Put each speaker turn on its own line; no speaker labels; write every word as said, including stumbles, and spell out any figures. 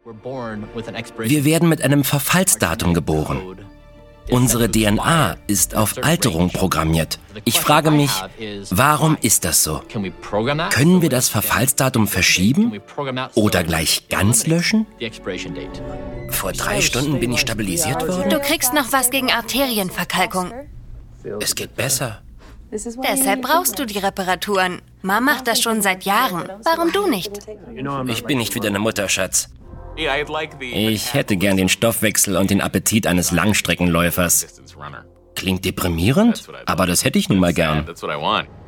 Wir werden mit einem Verfallsdatum geboren. Unsere D N A ist auf Alterung programmiert. Ich frage mich, warum ist das so? Können wir das Verfallsdatum verschieben oder gleich ganz löschen? Vor drei Stunden bin ich stabilisiert worden.
Du kriegst noch was gegen Arterienverkalkung.
Es geht besser.
Deshalb brauchst du die Reparaturen. Mom macht das schon seit Jahren. Warum du nicht?
Ich bin nicht wie deine Mutter, Schatz. Ich hätte gern den Stoffwechsel und den Appetit eines Langstreckenläufers. Klingt deprimierend, aber das hätte ich nun mal gern.